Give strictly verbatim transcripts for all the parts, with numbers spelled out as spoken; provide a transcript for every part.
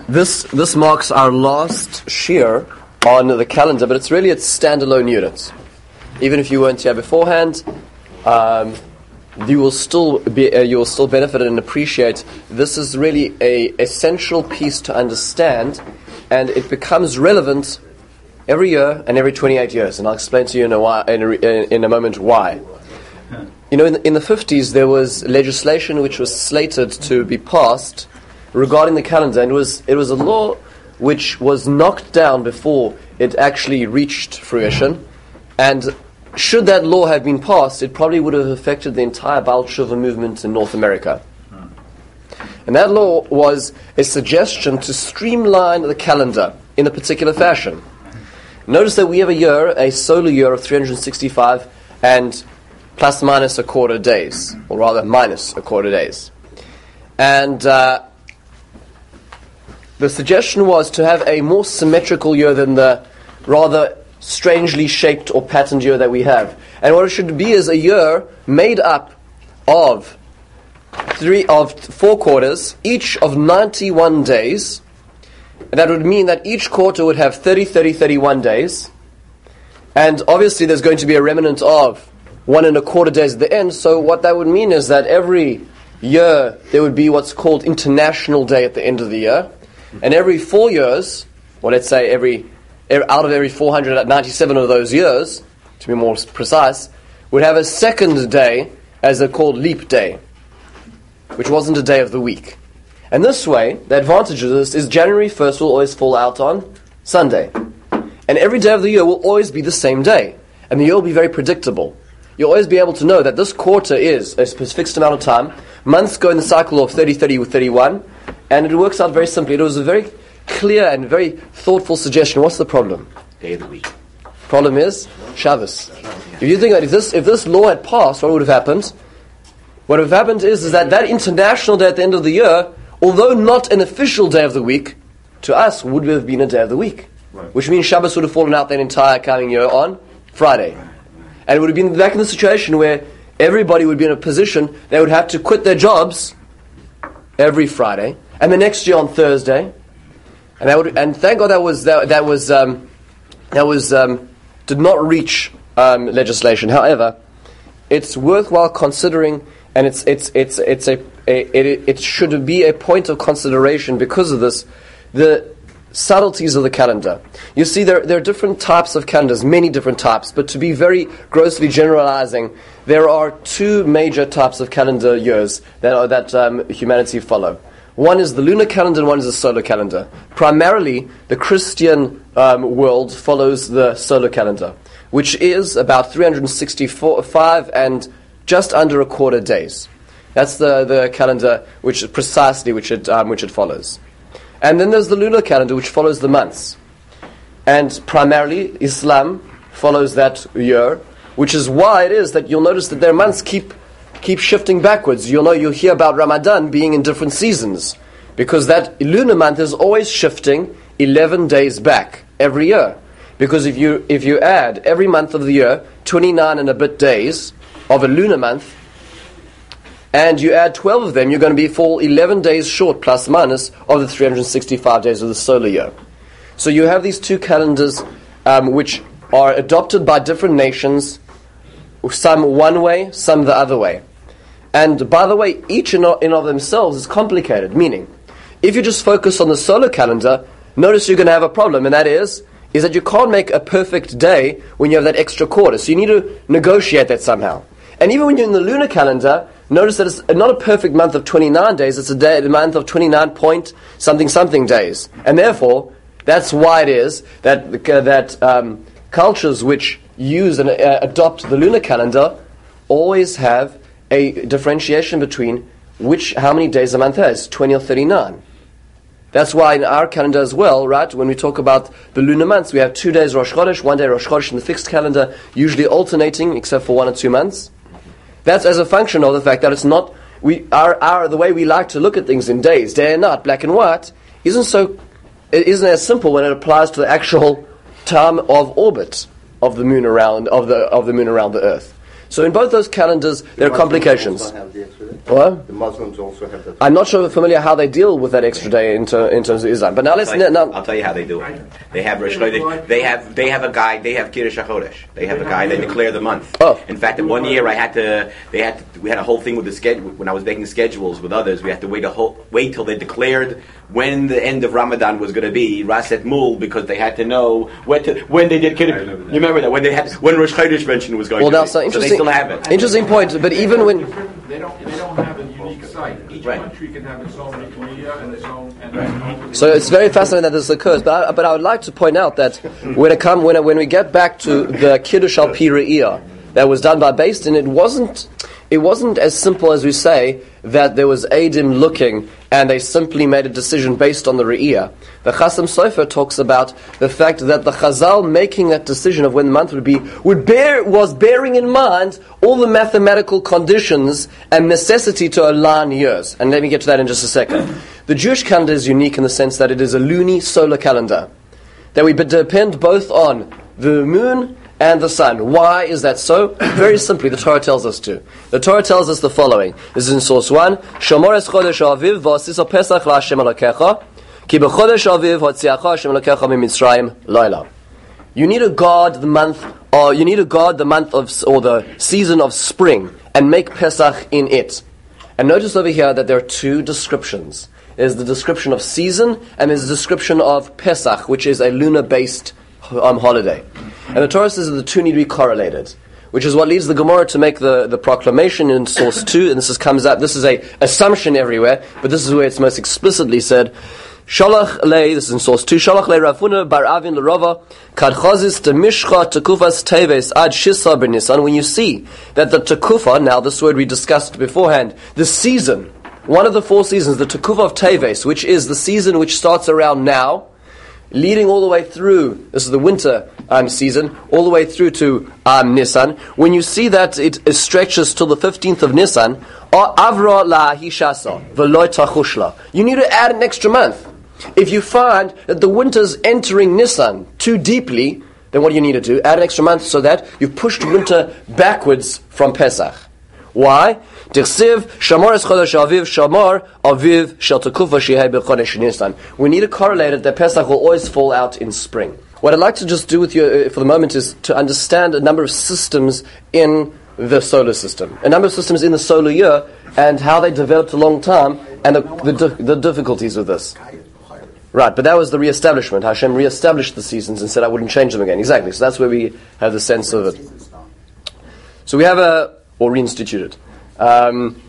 This this marks our last shiur on the calendar, but it's really its standalone unit. Even if you weren't here beforehand, um, you will still be uh, you will still benefit and appreciate. This is really a essential piece to understand, and it becomes relevant every year and every twenty-eight years. And I'll explain to you in a while, in a, in a moment why. You know, in the, in the fifties there was legislation which was slated to be passed regarding the calendar, and it was it was a law which was knocked down before it actually reached fruition. And should that law have been passed, it probably would have affected the entire Baal Tshuva movement in North America. And that law was a suggestion to streamline the calendar in a particular fashion. Notice that we have a year, a solar year of three hundred sixty-five and plus minus a quarter days, or rather minus a quarter days. And uh, the suggestion was to have a more symmetrical year than the rather strangely shaped or patterned year that we have. And what it should be is a year made up of three of four quarters, each of ninety-one days. And that would mean that each quarter would have thirty, thirty, thirty-one days. And obviously there's going to be a remnant of one and a quarter days at the end. So what that would mean is that every year there would be what's called International Day at the end of the year. And every four years, or let's say every, every out of every four hundred ninety-seven of those years, to be more precise, would have a second day as a called leap day, which wasn't a day of the week. And this way, the advantage of this is January first will always fall out on Sunday. And every day of the year will always be the same day. And the year will be very predictable. You'll always be able to know that this quarter is a fixed amount of time. Months go in the cycle of thirty, thirty, thirty-one. And it works out very simply. It was a very clear and very thoughtful suggestion. What's the problem? Day of the week. Problem is Shabbos. If you think that if this if this law had passed, what would have happened? What would have happened is, is that that international day at the end of the year, although not an official day of the week, to us would have been a day of the week. Right. Which Which means Shabbos would have fallen out that entire coming year on Friday. And it would have been back in the situation where everybody would be in a position they would have to quit their jobs every Friday, and the next year on Thursday, and that would, and thank God that was that, that was um, that was um, did not reach um, legislation. However, it's worthwhile considering, and it's it's it's it's a, a it, it should be a point of consideration because of this, the subtleties of the calendar. You see, there there are different types of calendars, many different types, but to be very grossly generalizing, there are two major types of calendar years that are, that um, humanity follow. One is the lunar calendar and one is the solar calendar. Primarily, the Christian um, world follows the solar calendar, which is about three hundred sixty-five and just under a quarter days. That's the, the calendar which precisely which it um, which it follows. And then there's the lunar calendar, which follows the months. And primarily, Islam follows that year, which is why it is that you'll notice that their months keep keep shifting backwards. You'll know you'll hear about Ramadan being in different seasons, because that lunar month is always shifting eleven days back every year. Because if you if you add every month of the year twenty-nine and a bit days of a lunar month, and you add twelve of them, you're going to be fall eleven days short, plus minus, of the three hundred sixty-five days of the solar year. So you have these two calendars um, which are adopted by different nations, some one way, some the other way. And by the way, each in and of themselves is complicated, meaning, if you just focus on the solar calendar, notice you're going to have a problem, and that is, is that you can't make a perfect day when you have that extra quarter. So you need to negotiate that somehow. And even when you're in the lunar calendar, notice that it's not a perfect month of twenty-nine days, it's a day, a month of twenty-nine point something something days. And therefore, that's why it is that uh, that um, cultures which use and uh, adopt the lunar calendar always have a differentiation between which how many days a month has, twenty or thirty-nine. That's why in our calendar as well, right, when we talk about the lunar months, we have two days Rosh Chodesh, one day Rosh Chodesh in the fixed calendar, usually alternating except for one or two months. That's as a function of the fact that it's not, we our, our the way we like to look at things in days, day and night, black and white, isn't so, it isn't as simple when it applies to the actual time of orbit of the moon around of the of the moon around the Earth. So in both those calendars, there are complications. Also have the extra day? What? The Muslims also have that. I'm not sure familiar how they deal with that extra day in, ter- in terms of Islam. But now let's I'll tell, you, now. I'll tell you how they do it. They have Rosh Chodesh. They have they have a guy. They have Kiddush HaChodesh. They have a guy. They declare the month. Oh. In fact, in one year I had to. They had to, we had a whole thing with the schedule. When I was making schedules with others, we had to wait a whole wait till they declared when the end of Ramadan was going to be Raset Mul, because they had to know when to, when they did Kiddush. You remember that when they had when Rosh Chodesh mention was going Well, to now be. so So they interesting. still have it. Interesting point. But even when They don't, they don't have a unique site. Each Right. country can have its own media and its own... And its own So it's very fascinating that this occurs, but I, but I would like to point out that when it come when when we get back to the Kiddush al Pi Re'iyah that was done by Beis Din, it wasn't it wasn't as simple as we say that there was Eidim looking and they simply made a decision based on the Re'iyah. The Chasam Sofer talks about the fact that the Chazal making that decision of when the month would be would bear was bearing in mind all the mathematical conditions and necessity to align years. And let me get to that in just a second. The Jewish calendar is unique in the sense that it is a luni solar calendar, that we depend both on the moon and the sun. Why is that so? Very simply, the Torah tells us to. The Torah tells us the following. This is in source one. Shomer es chodesh aviv v'asisa pesach la'Hashem Elokecha ki b'chodesh aviv hotziacha Hashem Elokecha miMitzrayim laila. You need to guard the month, or you need to guard the month of, or the season of spring, and make Pesach in it. And notice over here that there are two descriptions. There's the description of season, and there's the description of Pesach, which is a lunar-based um, holiday. And the Torah says that the two need to be correlated, which is what leads the Gemara to make the, the proclamation in source two, and this is, comes out, this is a assumption everywhere, but this is where it's most explicitly said, Shalach lei, this is in source two, Shalach lei Rav Huna bar Avin l'Rava, kad chazis te mishcha tekufas teves ad shisa b'Nisan. When you see that the tekufa, now this word we discussed beforehand, the season, one of the four seasons, the tekufa of Teves, which is the season which starts around now, leading all the way through, this is the winter um, season, all the way through to um, Nisan. When you see that it, it stretches till the fifteenth of Nisan, avra la hishasa v'loy tachushla. You need to add an extra month. If you find that the winter's entering Nisan too deeply, then what do you need to do? Add an extra month so that you've pushed winter backwards from Pesach. Why? Tichsiv shamar es chodesh aviv shamar aviv shel tekufa shehei b'chodesh Nisan. We need to correlate it that Pesach will always fall out in spring. What I'd like to just do with you uh, for the moment is to understand a number of systems in the solar system, a number of systems in the solar year, and how they developed a long time, and the, the, the difficulties of this. Right, but that was the re-establishment. Hashem re-established the seasons and said I wouldn't change them again. Exactly, so that's where we have the sense of it. So we have a, or reinstituted. Um,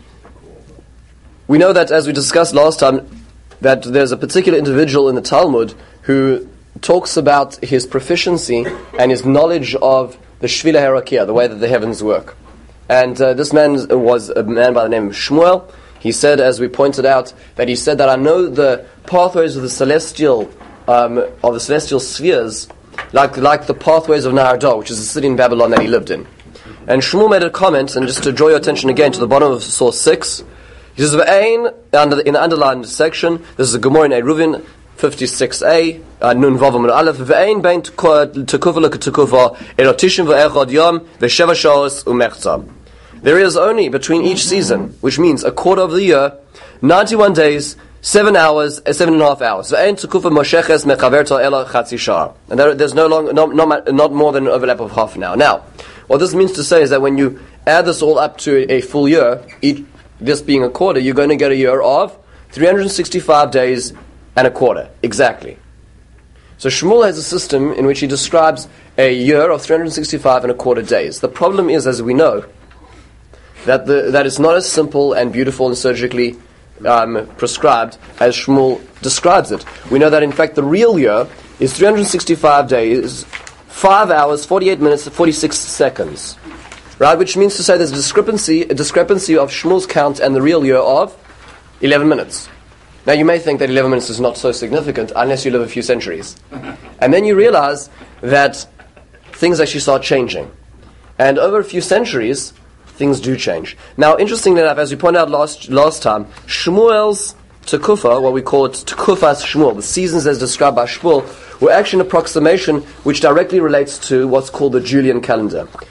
we know that, as we discussed last time, that there's a particular individual in the Talmud who talks about his proficiency and his knowledge of the Shvila Herakia, the way that the heavens work. And uh, this man was a man by the name of Shmuel. He said, as we pointed out, that he said that I know the pathways of the celestial, um, of the celestial spheres, like like the pathways of Nahar, which is the city in Babylon that he lived in. And Shmuel made a comment, and just to draw your attention again to the bottom of source six, he says, "V'ein," in the underlined section, this is a Gemara in Eruvin, fifty-six a, Nun Vavam Aleph, "V'ein bein tekufa l'tekufa, erotishim v'echad yom, v'sheva sha'os u'mechza." There is only between each season, which means a quarter of the year, ninety-one days, seven hours, uh, seven and a half hours. V'ein tekufa mosheches mechaverta ela chatzi sha'ar. And there, there's no long, not, not, not more than an overlap of half an hour. Now, what this means to say is that when you add this all up to a full year, each, this being a quarter, you're going to get a year of three hundred sixty-five days and a quarter, exactly. So Shmuel has a system in which he describes a year of three hundred sixty-five and a quarter days. The problem is, as we know, that the, that it's not as simple and beautiful and surgically um, prescribed as Shmuel describes it. We know that, in fact, the real year is three hundred sixty-five days, five hours, forty-eight minutes, forty-six seconds. Right? Which means to say there's a discrepancy, a discrepancy of Shmuel's count and the real year of eleven minutes. Now you may think that eleven minutes is not so significant unless you live a few centuries. And then you realize that things actually start changing. And over a few centuries, things do change. Now, interestingly enough, as we pointed out last last time, Shmuel's Tekufa, what we call it Tekufas Shmuel, the seasons as described by Shmuel, were actually an approximation which directly relates to what's called the Julian calendar.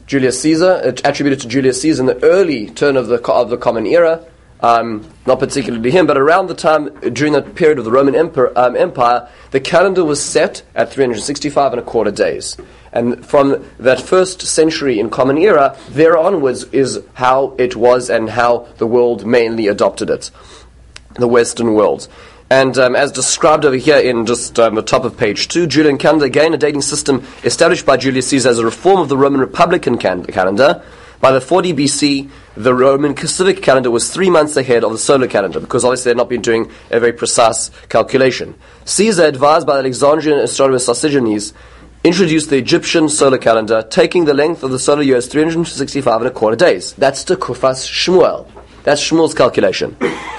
Julius Caesar, attributed to Julius Caesar in the early turn of the of the Common Era. Um, not particularly him, but around the time during that period of the Roman Emperor, um, Empire, the calendar was set at three hundred sixty-five and a quarter days. And from that first century in Common Era, there onwards is how it was and how the world mainly adopted it, the Western world. And um, as described over here in just um, the top of page two, Julian calendar, again a dating system established by Julius Caesar as a reform of the Roman Republican can- calendar. By the forty B C, the Roman civic calendar was three months ahead of the solar calendar, because obviously they had not been doing a very precise calculation. Caesar, advised by the Alexandrian astronomer Sosigenes, introduced the Egyptian solar calendar, taking the length of the solar year as three hundred sixty-five and a quarter days. That's the Kufas Shmuel. That's Shmuel's calculation.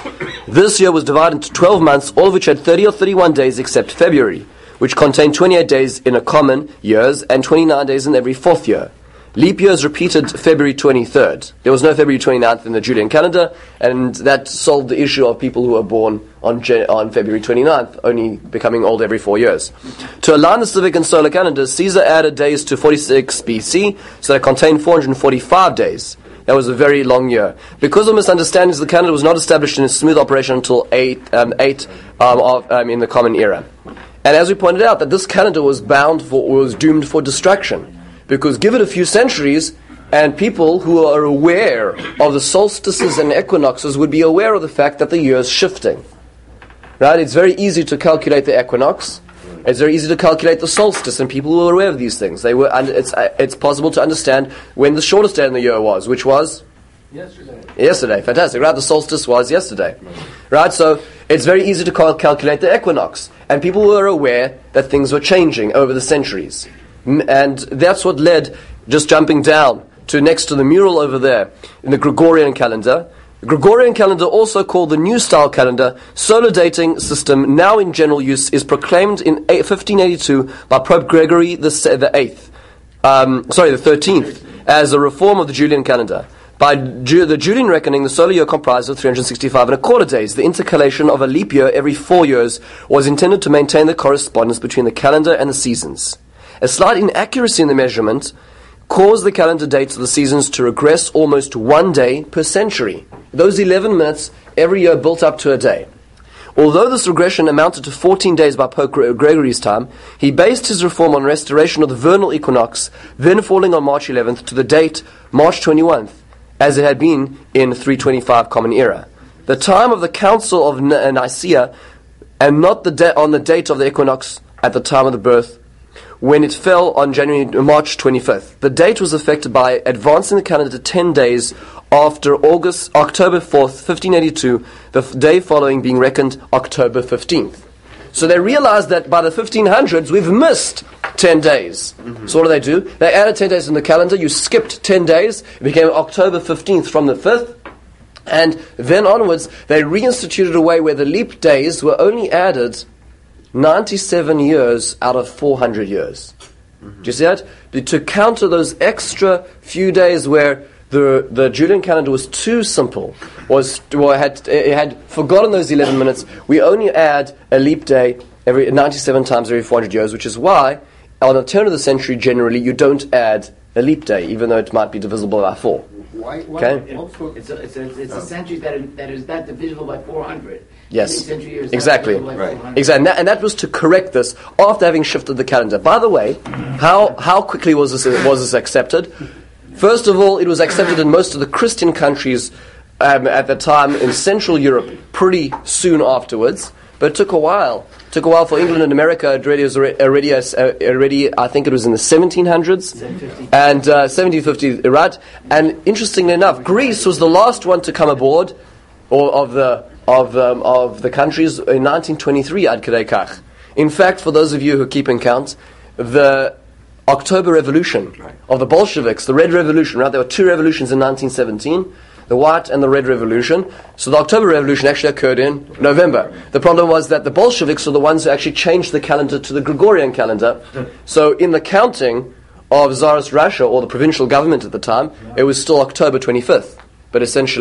This year was divided into twelve months, all of which had thirty or thirty-one days except February, which contained twenty-eight days in a common years and twenty-nine days in every fourth year. Leap years repeated February twenty-third. There was no February twenty-ninth in the Julian calendar, and that solved the issue of people who were born on Jan- on February twenty-ninth, only becoming old every four years. To align the civic and solar calendars, Caesar added days to forty-six B C, so that it contained four hundred forty-five days. That was a very long year. Because of misunderstandings, the calendar was not established in a smooth operation until eight, um, eight um, of, um, in the Common Era. And as we pointed out, that this calendar was bound for, was doomed for destruction. Because give it a few centuries, and people who are aware of the solstices and equinoxes would be aware of the fact that the year is shifting. Right? It's very easy to calculate the equinox. It's very easy to calculate the solstice, and people were aware of these things. They were, and it's it's possible to understand when the shortest day in the year was, which was Yesterday. Yesterday. Fantastic. Right? The solstice was yesterday. Right? So it's very easy to cal- calculate the equinox, and people were aware that things were changing over the centuries. And that's what led, just jumping down to next to the mural over there, in the Gregorian calendar. The Gregorian calendar, also called the New Style calendar, solar dating system now in general use, is proclaimed in fifteen eighty-two by Pope Gregory the Eighth, um, sorry, the thirteenth, as a reform of the Julian calendar. By Ju- the Julian reckoning, the solar year comprised of three hundred sixty-five and a quarter days. The intercalation of a leap year every four years was intended to maintain the correspondence between the calendar and the seasons. A slight inaccuracy in the measurement caused the calendar dates of the seasons to regress almost one day per century. Those eleven minutes every year built up to a day. Although this regression amounted to fourteen days by Pope Gregory's time, he based his reform on restoration of the vernal equinox, then falling on March eleventh to the date March twenty-first, as it had been in three twenty-five Common Era. The time of the Council of Nicaea, and not the da- on the date of the equinox at the time of the birth, when it fell on January March twenty-fifth. The date was affected by advancing the calendar to ten days after August October fourth, fifteen eighty-two, the f- day following being reckoned October fifteenth. So they realized that by the fifteen hundreds we've missed ten days. Mm-hmm. So what do they do? They added ten days in the calendar, you skipped ten days, it became October fifteenth from the fifth, and then onwards they reinstituted a way where the leap days were only added ninety-seven years out of four hundred years. Mm-hmm. Do you see that? To counter those extra few days where the the Julian calendar was too simple, was well, it had it had forgotten those eleven minutes. We only add a leap day every ninety-seven times every four hundred years, which is why on the turn of the century generally you don't add a leap day, even though it might be divisible by four. Why? why Okay. It's a, it's a, it's a century that is, that is not divisible by four hundred. Yes, Century years exactly, Right. exactly, and that, and that was to correct this after having shifted the calendar. By the way, how how quickly was this was this accepted? First of all, it was accepted in most of the Christian countries um, at the time in Central Europe pretty soon afterwards, but it took a while. It took a while for England and America. It already was already, already, uh, already I think it was in the seventeen hundreds and uh, seventeen fifty, right? And interestingly enough, Greece was the last one to come aboard, or of the of um, of the countries in nineteen twenty-three. Ad Kedei Kach. In fact, for those of you who are keeping count, the October Revolution of the Bolsheviks, the Red Revolution, right? There were two revolutions in nineteen seventeen, the White and the Red Revolution. So the October Revolution actually occurred in November. The problem was that the Bolsheviks were the ones who actually changed the calendar to the Gregorian calendar. So in the counting of Tsarist Russia, or the provincial government at the time, it was still October twenty-fifth. But essentially,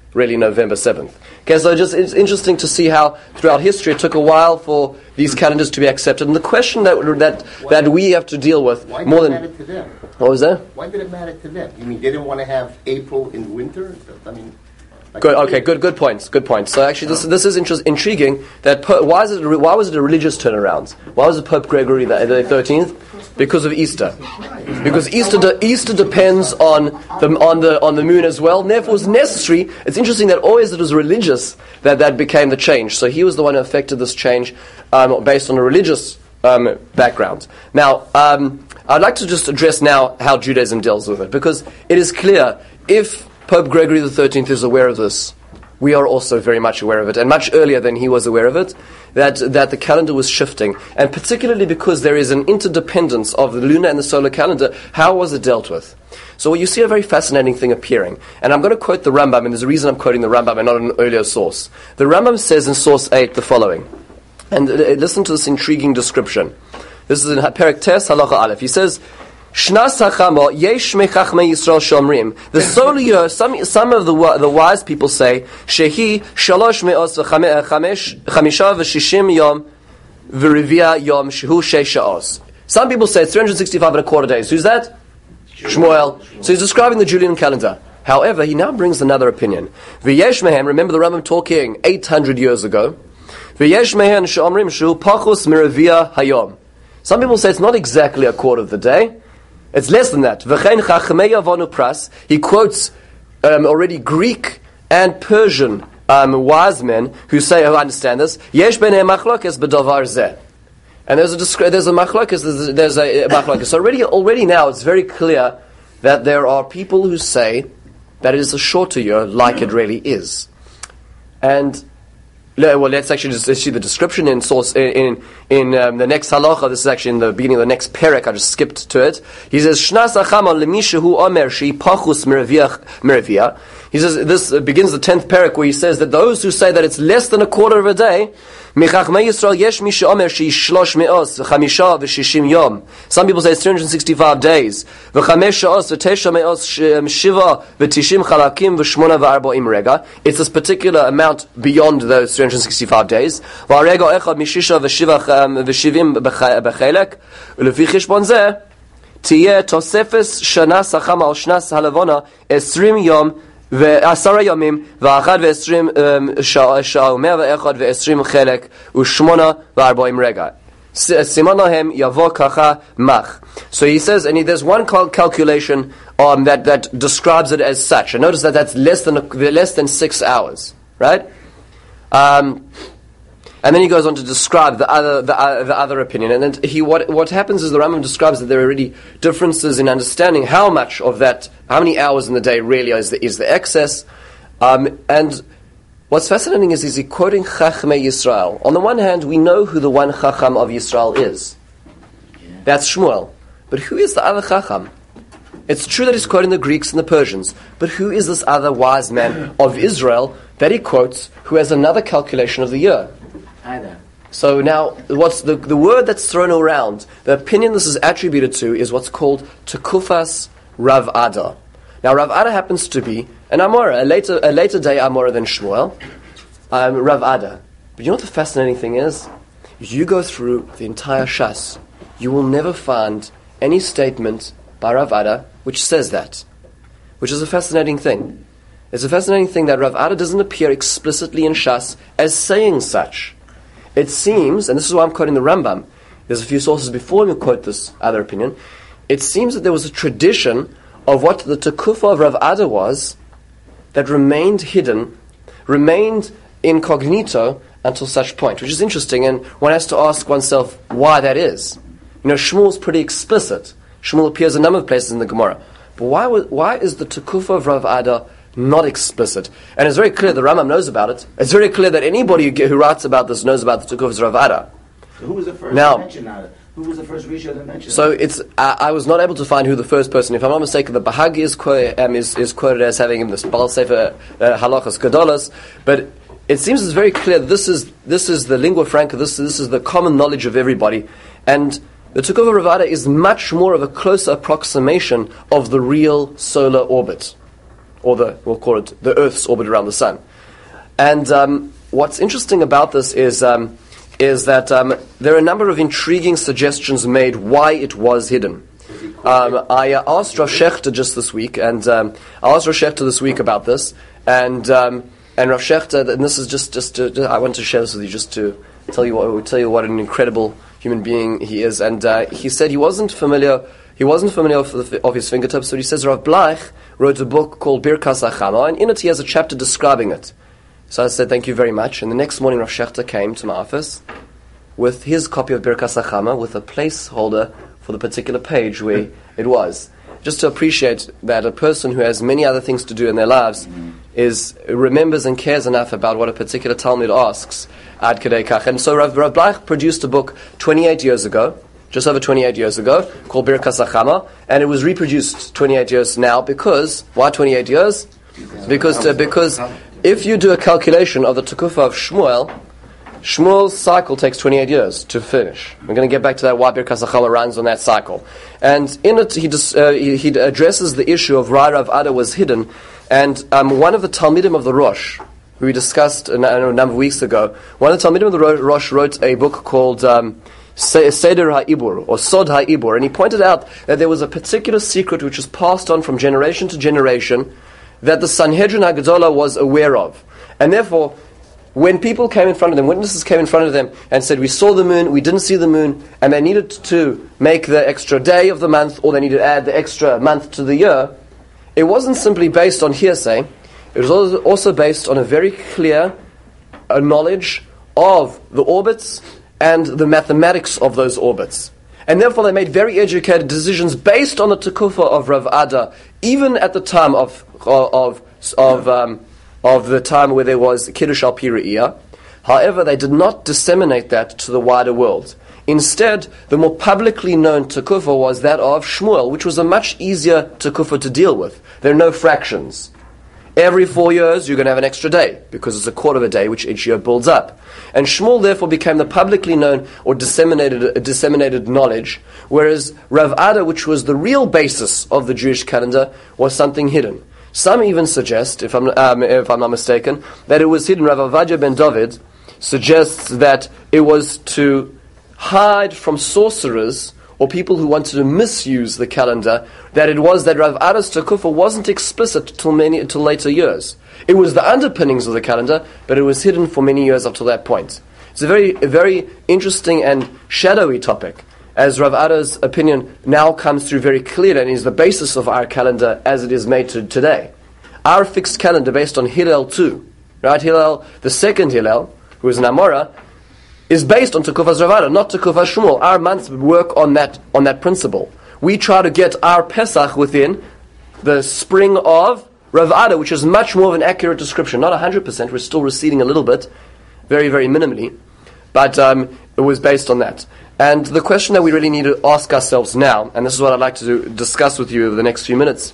really November seventh. Okay, so just it's interesting to see how throughout history it took a while for these calendars to be accepted. And the question that that that we have to deal with Why more did it than matter to them? what was that? Why did it matter to them? You mean they didn't want to have April in winter? I mean, like Good. Okay. Good. Good points. Good points. So actually, this this is inter- intriguing. That po- why is it? a re- Why was it a religious turnaround? Why was it Pope Gregory the thirteenth? Because of Easter. Because Easter de- Easter depends on the on the on the moon as well. And therefore, it was necessary. It's interesting that always it was religious that that became the change. So he was the one who affected this change um, based on a religious um, background. Now, um, I'd like to just address now how Judaism deals with it, because it is clear if Pope Gregory the thirteenth is aware of this, we are also very much aware of it, and much earlier than he was aware of it, that, that the calendar was shifting. And particularly because there is an interdependence of the lunar and the solar calendar, how was it dealt with? So you see a very fascinating thing appearing. And I'm going to quote the Rambam, and there's a reason I'm quoting the Rambam and not an earlier source. The Rambam says in source eight the following, and uh, listen to this intriguing description. This is in Perek Tes, Halacha Aleph. He says, Shnas hachama yesh mechachmei Yisrael shomrim. The solar year, some some of the the wise people say shehi shalosh me'os v'chamisha v'shishim yom v'rivia yom shehu sheish sha'os. Some people say it's three hundred sixty-five and a quarter days. Who's that? Shmuel. So he's describing the Julian calendar. However, he now brings another opinion. V'yesh mehem. Remember the Rambam talking eight hundred years ago. V'yesh mehem she'omrim shehu pachus mirivia hayom. Some people say it's not exactly a quarter of the day. It's less than that. V'chein chachmei avonu pras. He quotes um, already Greek and Persian um, wise men who say, "Oh, I understand this." Yesh b'nei machlokes b'davar zeh. And there's a discre- there's a machlokes. There's, there's a, a machlokes. So already already now it's very clear that there are people who say that it is a shorter year, like it really is. And well, let's actually just see the description in source in in um, the next halacha. This is actually in the beginning of the next perek. I just skipped to it. He says, "Shnas achama lemishahu omer she pachus merevia." He says this begins the tenth perek where he says that those who say that it's less than a quarter of a day, michachmei Yisrael yesh misha omer she shlosh me'os v'chamisha v'shishim yom. Some people say it's three hundred sixty-five days. V'chamesh sha'os v'tesha me'os shiva v'tishim chalakim v'shmona v'arboim rega. It's this particular amount beyond those three hundred sixty-five days. V'arega echad mishisha v'shiva v'shivim b'chelek. U'lefi chishbon zeh tiyeh tosefes shana sachama al shnas halavona esrim yom ועשרה ימים, ואחד ועשרים שעה ומאה ואחד ועשרים חלק, ושמונה וארבעים רגע. סימן להם יבוא ככה מח. So he says, and he, there's one cal- calculation um, that, that describes it as such. And notice that that's less than, a, less than six hours, right? Um... And then he goes on to describe the other the, uh, the other opinion. And then he what what happens is the Rambam describes that there are already differences in understanding how much of that, how many hours in the day really is the, is the excess. Um, and what's fascinating is, is he quoting Chachmei Yisrael. On the one hand, we know who the one Chacham of Yisrael is. That's Shmuel. But who is the other Chacham? It's true that he's quoting the Greeks and the Persians, but who is this other wise man of Israel that he quotes who has another calculation of the year? Either. So now, what's the the word that's thrown around, the opinion this is attributed to, is what's called Tekufas Rav Ada. Now, Rav Ada happens to be an Amora, a later a later day Amora than Shmuel, um, Rav Ada. But you know what the fascinating thing is? You go through the entire Shas, you will never find any statement by Rav Ada which says that, which is a fascinating thing. It's a fascinating thing that Rav Ada doesn't appear explicitly in Shas as saying such. It seems, and this is why I'm quoting the Rambam, there's a few sources before me quote this other opinion, it seems that there was a tradition of what the Tekufa of Rav Ada was that remained hidden, remained incognito until such point, which is interesting, and one has to ask oneself why that is. You know, Shmuel's pretty explicit. Shmuel appears a number of places in the Gemara. But why why is the Tekufa of Rav Ada not explicit? And it's very clear the Rambam knows about it. It's very clear that anybody who, who writes about this knows about the Tekufas of Rav Ada. So who was the first now, to mention that? Who was the first Risha to mention So that? it's I, I was not able to find who the first person. If I'm not mistaken, the Bahagi is, quote, um, is, is quoted as having in this Baal Sefer uh, Halachas Gedolos, but it seems it's very clear this is this is the lingua franca. This this is the common knowledge of everybody, and the Tekufah of Rav Ada is much more of a closer approximation of the real solar orbit, or the we'll call it the Earth's orbit around the sun. And um, what's interesting about this is um, is that um, there are a number of intriguing suggestions made why it was hidden. Um, I uh, asked Rav Shechter just this week, and um, I asked Rav Shechter this week about this, and um, and Rav Shechter, and this is just just to, to, I want to share this with you just to tell you what tell you what an incredible human being he is. And uh, he said he wasn't familiar he wasn't familiar of, the, of his fingertips, but he says Rav Bleich wrote a book called Birkas Hachama, and in it he has a chapter describing it. So I said, thank you very much. And the next morning, Rav Shechter came to my office with his copy of Birkas Hachama with a placeholder for the particular page where it was. Just to appreciate that a person who has many other things to do in their lives mm-hmm. is remembers and cares enough about what a particular Talmud asks. Ad Kedei Kach. And so Rav, Rav Bleich produced a book twenty-eight years ago, just over twenty-eight years ago, called Birkas Hachama, and it was reproduced twenty-eight years now because, why twenty-eight years? Because uh, because if you do a calculation of the Tekufa of Shmuel, Shmuel's cycle takes twenty-eight years to finish. We're going to get back to that, why Birkas Hachama runs on that cycle. And in it, he, dis, uh, he, he addresses the issue of why Rav Ada was hidden. And um, one of the Talmidim of the Rosh, who we discussed a, a number of weeks ago, one of the Talmidim of the Rosh wrote a book called um, Seder HaIbur, or Sod HaIbur, and he pointed out that there was a particular secret which was passed on from generation to generation that the Sanhedrin HaGedolah was aware of. And therefore, when people came in front of them, witnesses came in front of them and said, we saw the moon, we didn't see the moon, and they needed to make the extra day of the month, or they needed to add the extra month to the year, it wasn't simply based on hearsay, it was also based on a very clear uh, knowledge of the orbits and the mathematics of those orbits. And therefore they made very educated decisions based on the Tekufa of Rav Ada, even at the time of of of um, of the time where there was Kiddush al Pi Re'iyah. However, they did not disseminate that to the wider world. Instead, the more publicly known Tekufa was that of Shmuel, which was a much easier Tekufa to deal with. There are no fractions. Every four years, you're going to have an extra day, because it's a quarter of a day, which each year builds up. And Shmuel, therefore, became the publicly known or disseminated uh, disseminated knowledge, whereas Rav Ada, which was the real basis of the Jewish calendar, was something hidden. Some even suggest, if I'm, um, if I'm not mistaken, that it was hidden. Rav Avadia ben David suggests that it was to hide from sorcerers or people who wanted to misuse the calendar, that it was that Rav Ada's Tekufa wasn't explicit till many till later years. It was the underpinnings of the calendar, but it was hidden for many years up to that point. It's a very, a very interesting and shadowy topic, as Rav Ada's opinion now comes through very clearly and is the basis of our calendar as it is made to today. Our fixed calendar based on Hillel two, right? Hillel, the second Hillel, who is an Amora, is based on Tekufas Rav Ada, not Tekufas Shmuel. Our months work on that on that principle. We try to get our Pesach within the spring of Rav Ada, which is much more of an accurate description. Not one hundred percent, we're still receding a little bit, very, very minimally, but um, it was based on that. And the question that we really need to ask ourselves now, and this is what I'd like to do, discuss with you over the next few minutes,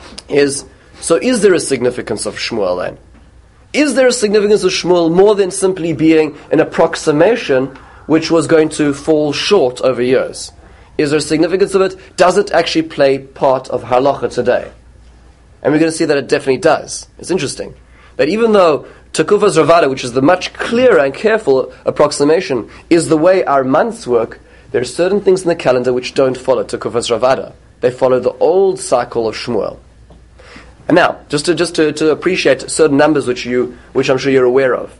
is, so is there a significance of Shmuel then? Is there a significance of Shmuel more than simply being an approximation which was going to fall short over years? Is there a significance of it? Does it actually play part of halacha today? And we're going to see that it definitely does. It's interesting that even though Tekufas Rav Ada, which is the much clearer and careful approximation, is the way our months work, there are certain things in the calendar which don't follow Tekufas Rav Ada. They follow the old cycle of Shmuel. And now, just to just to, to appreciate certain numbers which you, which I'm sure you're aware of,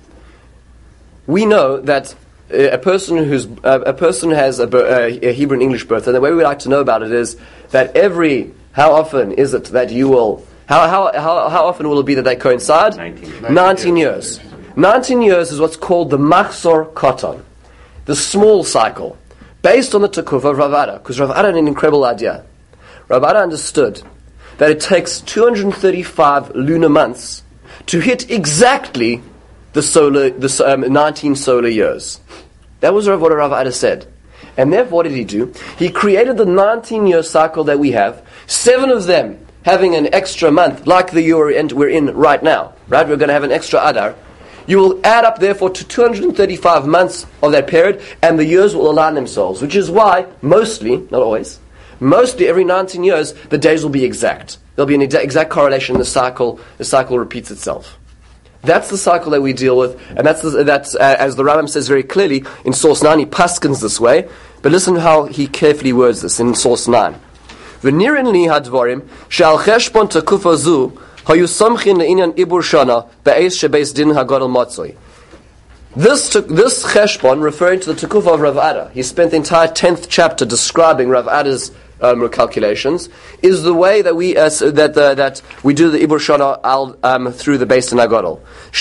we know that a person who's uh, a person has a, a Hebrew and English birth, and the way we like to know about it is that every how often is it that you will how how how, how often will it be that they coincide? Nineteen. Nineteen years. Nineteen years is what's called the Machzor Katan, the small cycle, based on the Tekufa of Rav Ada, because Rav Ada had an incredible idea. Rav Ada understood that it takes two hundred thirty-five lunar months to hit exactly the solar, the um, nineteen solar years. That was what Rav Ada said. And therefore, what did he do? He created the nineteen-year cycle that we have, seven of them having an extra month, like the year we're in right now. Right? We're going to have an extra Adar. You will add up, therefore, to two hundred thirty-five months of that period, and the years will align themselves, which is why, mostly, not always, mostly every nineteen years, the days will be exact. There'll be an exa- exact correlation. The cycle, the cycle repeats itself. That's the cycle that we deal with, and that's the, that's uh, as the Rambam says very clearly in source nine. He paskins this way, but listen how he carefully words this in source nine. V'nirin li hadvarim she'al cheshbon tekufa zu hayu somchin le'inyan ibur shana be'ez shebeis din hagadol matzoi. This this cheshbon, referring to the tekufa of Rav Ada, he spent the entire tenth chapter describing Rav Ada's um, calculations, is the way that we uh, that uh, that we do the ibur shana al um, through the Beis Din Hagadol.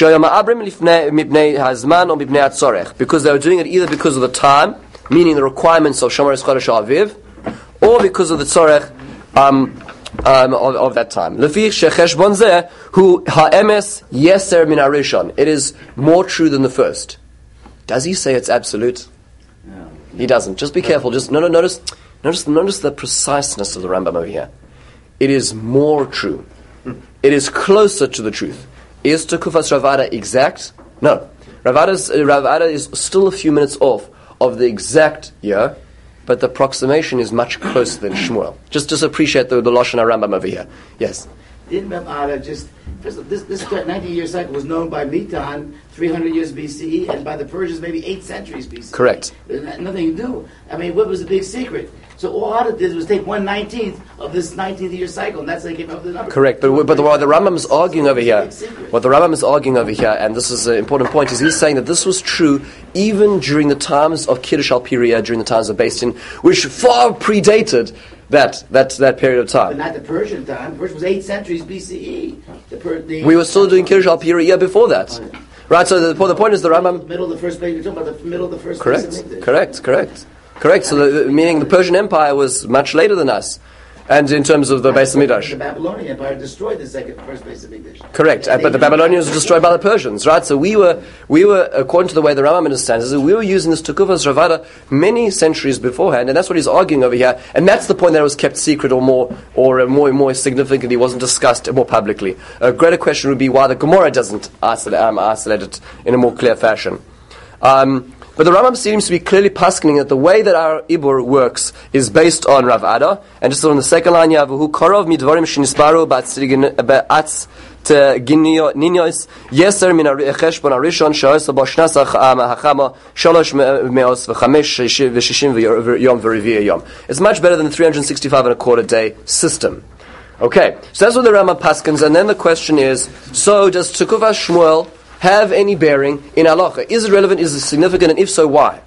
Because they were doing it either because of the time, meaning the requirements of Shomer Chodesh Aviv, or because of the tzorech um, um, of, of that time. It is more true than the first. Does he say it's absolute? No. He doesn't. Just be careful. Just no, no. Notice, notice, notice the preciseness of the Rambam over here. It is more true. It is closer to the truth. Is Tekufas Rav Ada exact? No. Rav Ada's, uh, Rav Ada is still a few minutes off of the exact year, but the approximation is much closer than Shmuel. Just just appreciate the, the Lashon HaRambam over here. Yes? Didn't Rav Ada just... First, this this ninety-year cycle was known by Mitan three hundred years B C E, and by the Persians maybe eight centuries B C E. Correct. It had nothing to do. I mean, what was the big secret? So all Ada did was take one nineteenth of this nineteenth year cycle, and that's how they came up with the number. Correct, but but the, what the Rambam is arguing over here, what the Rambam is arguing over here, and this is an important point, is he's saying that this was true even during the times of Kiddush al Piriyah, during the times of Beis Din, which far predated that that that period of time. But not the Persian time. Persian was eight centuries B C E. The per, the we were still doing Kiddush al Piriyah before that. Oh, yeah. Right, so the, the point is the Rambam... Middle of the first page, you're talking about the middle of the first Correct, page. correct, correct. Correct, so the, meaning the Persian Empire was much later than us. And in terms of the Beis Hamikdash. The Babylonian Empire destroyed the second, first Beis Hamikdash. Correct, uh, but the Babylonians were destroyed by the Persians, right? So we were, we were, according to the way the Rambam understands it, we were using this Tekufas Rav Ada many centuries beforehand, and that's what he's arguing over here. And that's the point that it was kept secret, or more, or uh, more, more significantly, wasn't discussed more publicly. A greater question would be why the Gemara doesn't isolate, um, isolate it in a more clear fashion. Um, But the Rambam seems to be clearly paskening that the way that our Ibur works is based on Rav Ada. And just on the second line, you have who korov midvarim shenisbaru ba'atz ninyos yeser min cheshbon harishon she'os b'shnas hachama shalosh me'os v'chamesh v'shishim v'yom v'revi'ah yom. It's much better than the three hundred sixty-five and a quarter day system. Okay, so that's what the Rambam paskens. And then the question is: so does Tekufas Shmuel have any bearing in halacha? Is it relevant? Is it significant? And if so, why?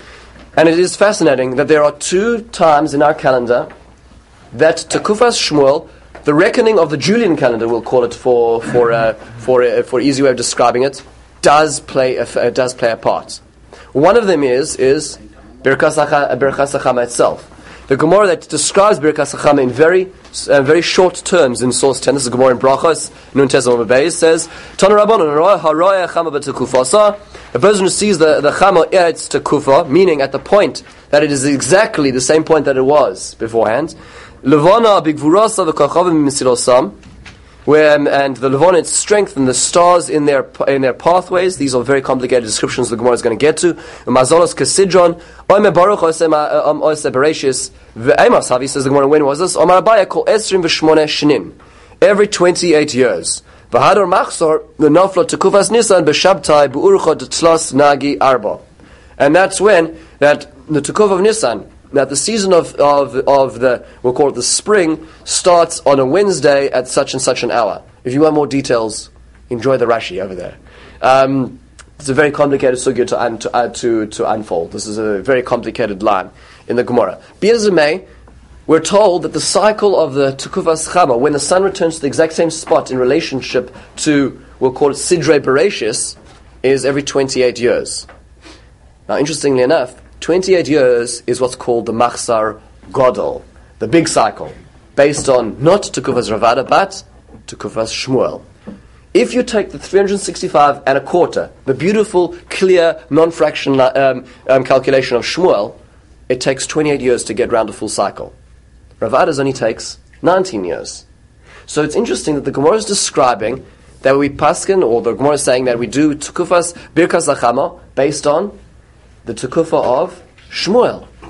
And it is fascinating that there are two times in our calendar that Tekufas Shmuel, the reckoning of the Julian calendar, we'll call it for for uh, for uh, for easy way of describing it, does play a, uh, does play a part. One of them is is Birkas Hachama itself. The Gemara that describes Birkas Hachama in very uh, very short terms in source ten. This is Gemara in Brachos, Nun Tes Amud Beis, says, Tana Rabbanon haroya chama b'tekufasa. A person who sees the the chama eretz tekufa, meaning at the point that it is exactly the same point that it was beforehand. Levana bigvurasa v'kachavim misilosam. Where um, and the Levana, its strength, and the stars in their in their pathways. These are very complicated descriptions the Gemara is going to get to. Mazolos kasidron, oime baruch osem osem bereshis ve'emas havi, says the Gemara. When was this? Omar Abaya kol esrim v'shmone shinin, every twenty-eight years. V'hador machzor the naflo tekufas nisan b'shabtai b'urchot tlos nagi arba, and that's when that the tekuf of Nisan, that the season of, of of the, we'll call it the spring, starts on a Wednesday at such and such an hour. If you want more details, enjoy the Rashi over there. Um, it's a very complicated sugya to, un, to, uh, to to unfold. This is a very complicated line in the Gemara. Be as it may, we're told that the cycle of the Tekufas Chama, when the sun returns to the exact same spot in relationship to, we'll call it Sidrei Bereshis, is every twenty-eight years. Now, interestingly enough, twenty-eight years is what's called the Machzar Gadol, the big cycle, based on not Tekufas Rav Ada, but Tekufas Shmuel. If you take the three hundred sixty-five and a quarter, the beautiful, clear, non-fraction um, um, calculation of Shmuel, it takes twenty-eight years to get round a full cycle. Rav Ada's only takes nineteen years. So it's interesting that the Gemara is describing that we paskin, or the Gemara is saying that we do Tekufas Birkas Hachama based on the Tekufa of Shmuel.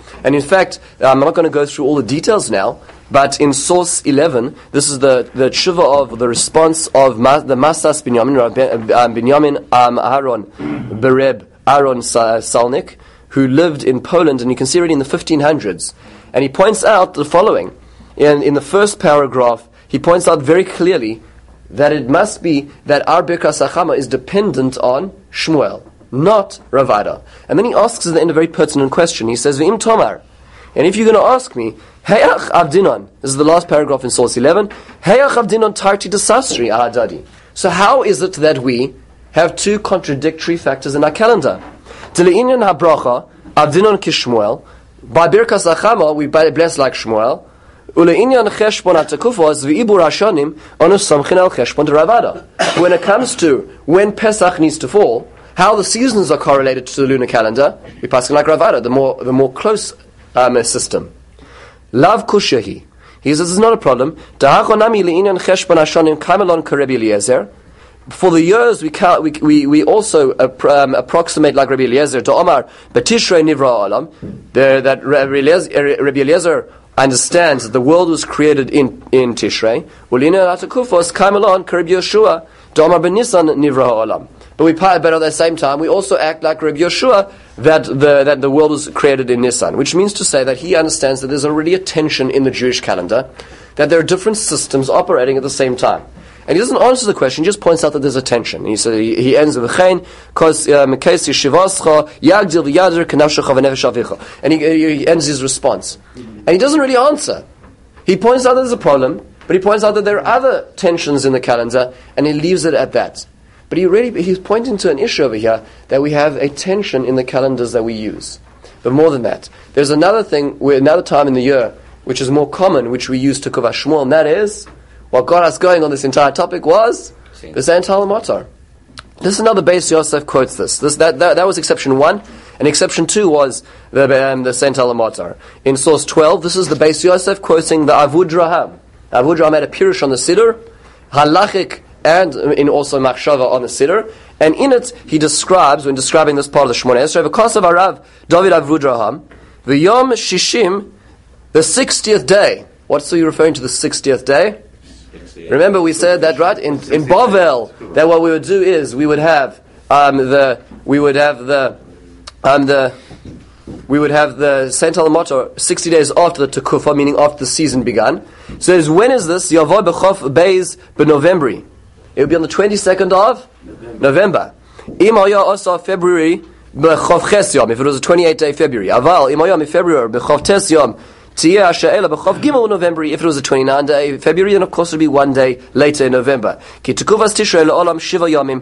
And in fact, I'm not going to go through all the details now, but in source eleven, this is the, the tshuva of the response of Ma, the Masas Binyamin, um, Binyamin um, Aharon, Bereb Aaron Salnik, who lived in Poland, and you can see it in the fifteen hundreds. And he points out the following. In, in the first paragraph, he points out very clearly that it must be that our Birkas Hachama is dependent on Shmuel, not Rav Ada. And then he asks at the end a very pertinent question. He says, V'im Tomar, and if you're going to ask me, Heyach Avdinon, this is the last paragraph in source eleven, Heyach Avdinon Tarti de Sasri Ahadadi. So how is it that we have two contradictory factors in our calendar? D'le'inyan habracha, Avdinon kishmuel, by Birkas Hachama we bless like Shmuel, when it comes to when Pesach needs to fall, how the seasons are correlated to the lunar calendar, we pass like Rav Ada, the more the more close um, system. Lav kushahi. He says this is not a problem. For the years we count, we we, we also uh, um, approximate like Rabbi Eliezer to Omar, but Tishrei nivra olam. That Rabbi Eliezer, Rabbi Eliezer understands that the world was created in, in Tishrei. But we but at the same time we also act like Rabbi Yeshua that the that the world was created in Nisan, which means to say that he understands that there's already a tension in the Jewish calendar, that there are different systems operating at the same time. And he doesn't answer the question; he just points out that there's a tension. He says he, he ends with "Chain because Mekayis Yeshivascha Yagdil v'Yadir Kanavshecha v'Nefesh Avicha," and he, he ends his response. And he doesn't really answer. He points out that there's a problem, but he points out that there are other tensions in the calendar, and he leaves it at that. But he really he's pointing to an issue over here that we have a tension in the calendars that we use. But more than that, there's another thing, another time in the year which is more common, which we use to Tekuvah Shmuel, and that is what got us going on this entire topic was the Saint Halamotar. This is another Beis Yosef quotes this. This that, that that was exception one, and exception two was the um, the Saint Halamotar. In source twelve, this is the Beis Yosef quoting the Avud Raham. Avud Raham had a pirush on the Siddur, halachic, and in also Machshava on the Siddur, and in it he describes, when describing this part of the Shmoneh Esrei, v'kosav Arav David Avud Raham, v'yom shishim, the sixtieth day. What's he referring to the sixtieth day? Remember we said that, right? In in Bavel, that what we would do is we would have um, the we would have the um, the we would have the Saint Halamotar sixty days after the Tekufah, meaning after the season began. So it is, when is this? Yavoy b'chof beis b'Novembri. It would be on the twenty-second of November. Im haya asa February b'chof ches yom, if it was a twenty-eighth day February. Aval im haya mi February b'chof tes yom. If it was a twenty-ninth day February, then of course it would be one day later in November. Because Tekuvas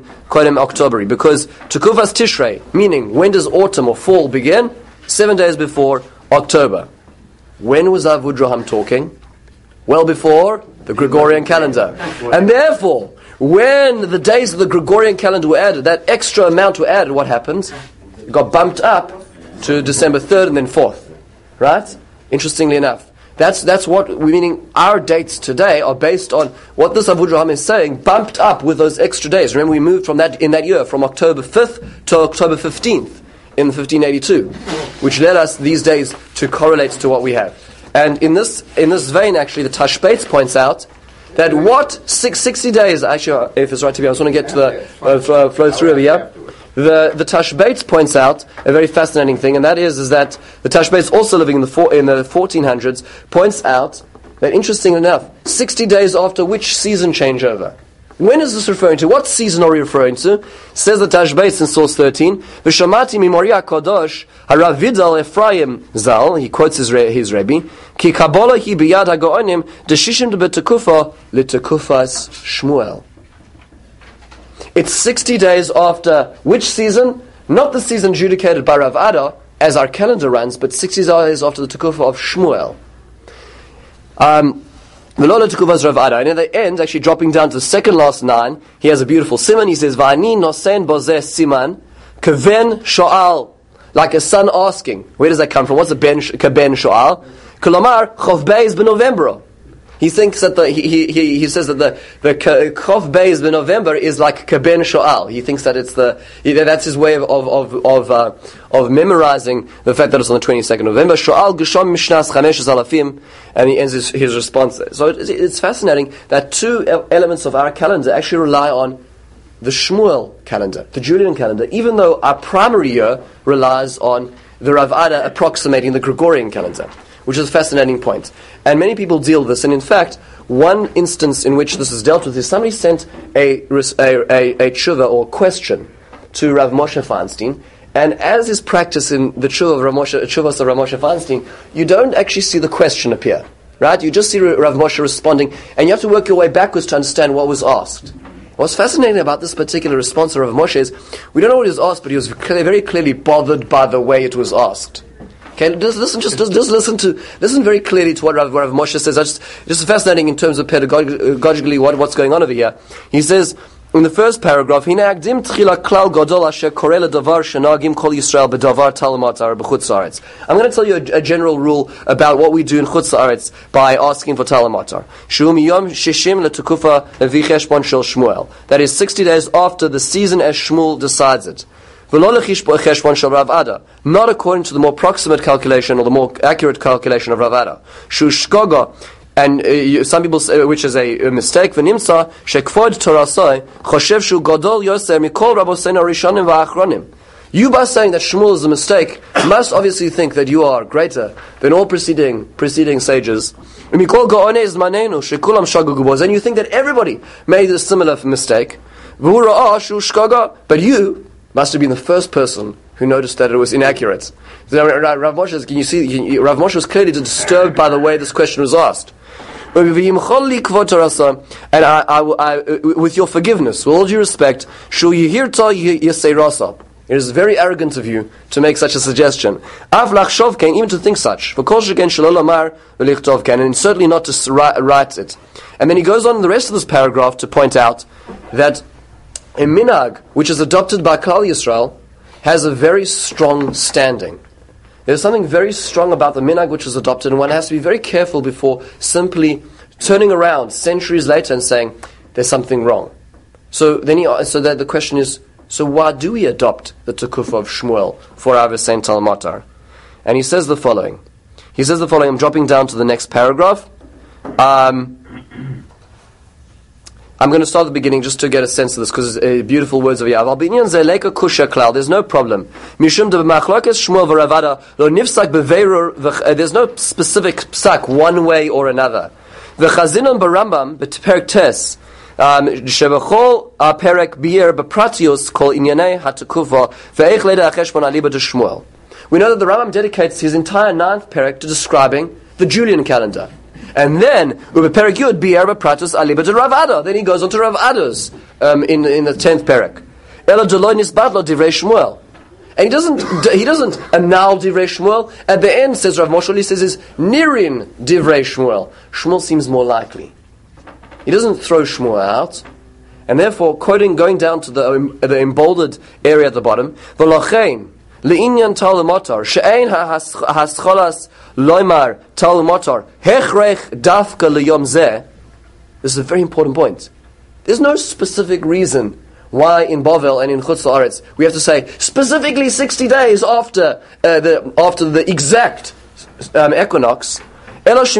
Tishrei, meaning when does autumn or fall begin? Seven days before October. When was Avud Raham talking? Well before the Gregorian calendar. And therefore, when the days of the Gregorian calendar were added, that extra amount were added, what happened? It got bumped up to December third and then fourth. Right? Interestingly enough, that's that's what we meaning. Our dates today are based on what this Avud Raham is saying, bumped up with those extra days. Remember, we moved from that in that year from October fifth to October fifteenth in fifteen eighty-two, which led us these days to correlate to what we have. And in this in this vein, actually, the Tashbetz points out that what six, sixty days. Actually, if it's right to be, I just want to get to the uh, flow, flow through over here. The the Tashbetz points out a very fascinating thing, and that is is that the Tashbetz, also living in the four, in the fourteen hundreds, points out that, interestingly enough, sixty days after which season changeover? When is this referring to? What season are we referring to? Says the Tashbetz in source thirteen, V'shamati mimoria kodosh harav Vidal Ephraim Zal, he quotes his, his Rebbe, Ki Kabbalah hi biyad ha'go'onim deshishim b'tekufah l'tekufas Shmuel. It's sixty days after which season? Not the season adjudicated by Rav Ada, as our calendar runs, but sixty days after the Tekufah of Shmuel. Um, V'lo Tekufah's Rav Ada. And in the end, actually dropping down to the second last line, he has a beautiful simon. He says, V'ani nosen bozeh siman, keven sho'al. Like a son asking. Where does that come from? What's a ben, ben sho'al? Kolomar, chov beis b'Novembro. He thinks that the he he, he says that the the Chof Beis b'November is like Keben Shoal. He thinks that it's the that's his way of of of uh, of memorizing the fact that it's on the twenty-second of November. Shoal Gesham Mishnas Chamesh Zalafim, and he ends his, his response there. So it, it's fascinating that two elements of our calendar actually rely on the Shmuel calendar, the Julian calendar, even though our primary year relies on the Rav Ada approximating the Gregorian calendar, which is a fascinating point. And many people deal with this, and in fact, one instance in which this is dealt with is somebody sent a, a, a, a tshuva or question to Rav Moshe Feinstein, and as is practice in the tshuva of Rav Moshe, tshuvas of Rav Moshe Feinstein, you don't actually see the question appear, right? You just see Rav Moshe responding, and you have to work your way backwards to understand what was asked. What's fascinating about this particular response of Rav Moshe is, we don't know what he was asked, but he was very clearly bothered by the way it was asked. Okay, just listen, just, just, just listen to, listen very clearly to what Rav, Rav Moshe says. Just, just fascinating in terms of pedagogically what, what's going on over here. He says, in the first paragraph, I'm going to tell you a, a general rule about what we do in Chutz La'aretz by asking for Talamatar. That is sixty days after the season as Shmuel decides it. Not according to the more proximate calculation or the more accurate calculation of Rav Ada. And uh, some people say, which is a, a mistake, v'nimsa shekvod torasai choshev shu gadol yoser mikol raboseinu rishonim v'achronim. You, by saying that Shmuel is a mistake, must obviously think that you are greater than all preceding preceding sages. And you think that everybody made a similar mistake. But you must have been the first person who noticed that it was inaccurate. So, Rav Moshe, can you see? Can you, Rav Moshe was clearly disturbed by the way this question was asked. And I, I, I, with your forgiveness, with all due respect, it is very arrogant of you to make such a suggestion. Even to think such. And certainly not to write it. And then he goes on in the rest of this paragraph to point out that a minhag, which is adopted by Klal Yisrael, has a very strong standing. There's something very strong about the minhag which is adopted, and one has to be very careful before simply turning around centuries later and saying there's something wrong. So then, he, so that the question is, so why do we adopt the Tekufah of Shmuel for our V'sein Talmatar? And he says the following. He says the following. I'm dropping down to the next paragraph. Um, I'm going to start at the beginning just to get a sense of this, because it's uh, beautiful words of Yav. There's no problem. There's no specific psak one way or another. V'chazinon barambam b'perek tes shebechol perek bier b'pratios kol inyanei hatakuva ve'eich leda acheshbon aliba de Shmuel. We know that the Rambam dedicates his entire ninth perek to describing the Julian calendar. And then, Ubeperek Yud bi'er b'pratus aliba de Rav Ada. Then he goes on to Rav Ada's um, in in the tenth perek. Ela deloy nisbad lo divrei Shmuel. And he doesn't he doesn't annul divrei Shmuel. At the end, says Rav Moshe, he says is nirin divrei Shmuel. Shmuel seems more likely. He doesn't throw Shmuel out, and therefore, quoting, going down to the um, the emboldened area at the bottom, v'lochein le'inyan talmotar she'ein ha'ascholas loymar talmotar hechrech dafka liyom zeh. This is a very important point. There's no specific reason why in Bavel and in Chutz La'aretz we have to say specifically sixty days after uh, the after the exact um, equinox. That's a,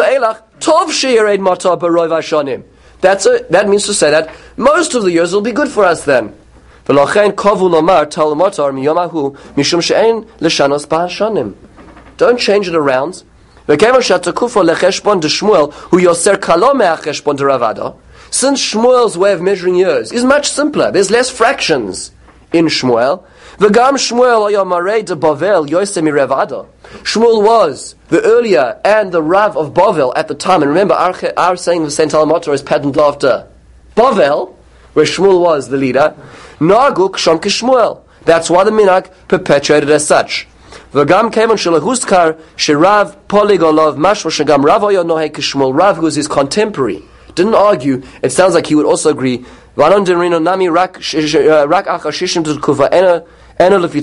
that means to say that most of the years will be good for us then. Don't change it around. Since Shmuel's way of measuring years is much simpler, there's less fractions in Shmuel. Shmuel was the earlier and the Rav of Bavel at the time. And remember, our, our saying of Saint Talmatar is patterned after Bavel, where Shmuel was the leader. Naguk Shom Shmuel. That's why the minhag perpetuated as such. V'gam kevon shelahuzkar sherav poligolov mashma shegam Rav oyo nohei k'Shmuel. Rav, who was his contemporary, didn't argue. It sounds like he would also agree. V'anon denrino nami rak rak achashishim to kufa ena And we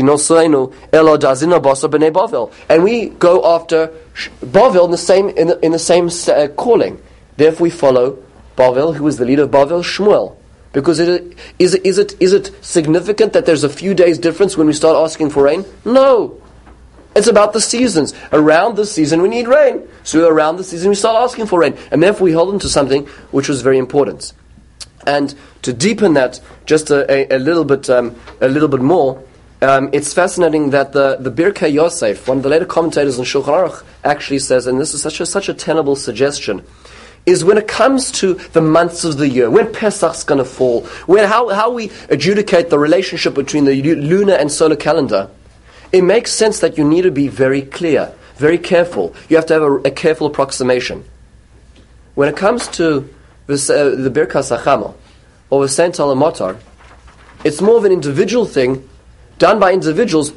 go after Bavel in the same in the, in the same uh, calling. Therefore, we follow Bavel, who is the leader of Bavel, Shmuel. Because it, is it is it is it significant that there's a few days difference when we start asking for rain? No, it's about the seasons. Around the season, we need rain. So around the season, we start asking for rain, and therefore we hold on to something which was very important. And to deepen that just a, a, a little bit, um, a little bit more, um, it's fascinating that the the Birkei Yosef, one of the later commentators on Shulchan Aruch, actually says, and this is such a such a tenable suggestion, is when it comes to the months of the year, when Pesach's going to fall, when how how we adjudicate the relationship between the lunar and solar calendar, it makes sense that you need to be very clear, very careful. You have to have a, a careful approximation. When it comes to this, uh, the Birkas HaChama, or the Saint Alamotar, it's more of an individual thing, done by individuals,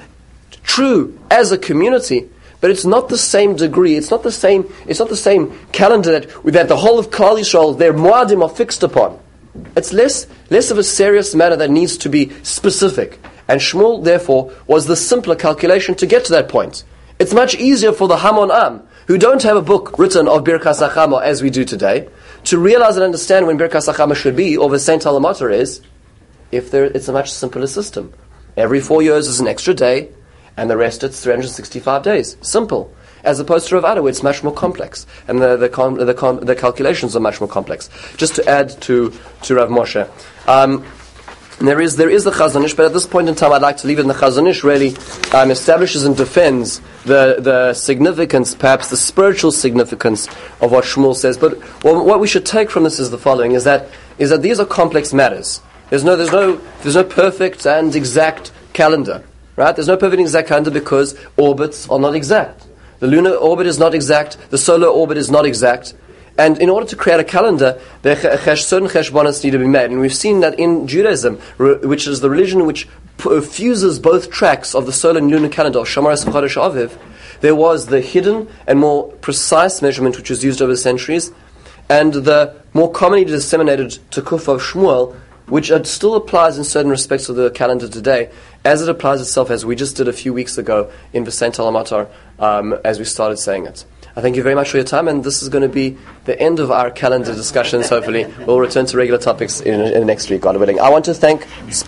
true as a community, but it's not the same degree, it's not the same it's not the same calendar that, that the whole of Klal Yisrael, their Moadim are fixed upon. It's less less of a serious matter that needs to be specific. And Shmuel, therefore, was the simpler calculation to get to that point. It's much easier for the Hamon Am, who don't have a book written of Birkas HaChama as we do today, to realize and understand when Birkas HaChama should be, or the Saint Alamotar is, if there, it's a much simpler system. Every four years is an extra day, and the rest it's three hundred sixty-five days. Simple. As opposed to Rav Ada, where it's much more complex, and the the, com, the, com, the calculations are much more complex. Just to add to, to Rav Moshe. Um, there is there is the Chazon Ish, but at this point in time I'd like to leave it in the Chazon Ish really um, establishes and defends the, the significance, perhaps the spiritual significance of what Shmuel says. But well, what we should take from this is the following, is that is that these are complex matters. There's no there's no there's no perfect and exact calendar. Right? There's no perfect exact calendar because orbits are not exact. The lunar orbit is not exact. The solar orbit is not exact. And in order to create a calendar, there are certain cheshbonos need to be made. And we've seen that in Judaism, which is the religion which fuses both tracks of the solar and lunar calendar of Shomaris Chodesh Aviv, there was the hidden and more precise measurement which was used over the centuries, and the more commonly disseminated Tekuf of Shmuel, which still applies in certain respects of the calendar today, as it applies itself, as we just did a few weeks ago in the Saint Alamotar, um, as we started saying it. I thank you very much for your time, and this is going to be the end of our calendar discussions, hopefully. We'll return to regular topics in, in next week, God willing. I want to thank